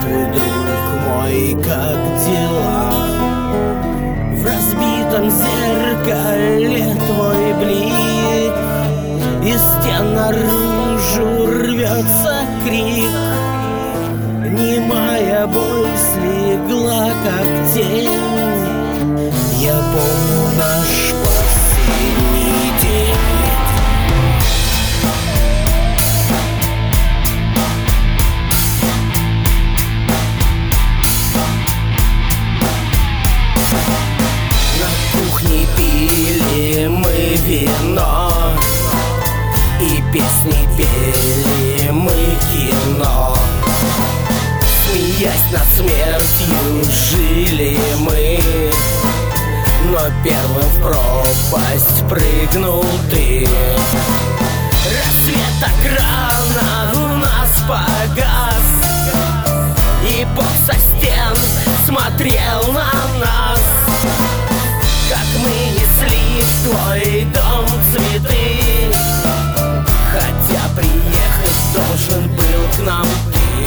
Здравствуй, друг мой, как дела? В разбитом зеркале твой блик, из стен наружу рвется крик. Немая боль слегла, как тень. Я помню наш последний день. На кухне пили мы вино, и песни пели мы кино. Смеясь над смертью жили мы, но первым в пропасть прыгнул ты. Рассвет так рано у нас погас, и Бог со стен смотрел на нас, как мы несли в твой дом цветы, хотя приехать должен был к нам ты.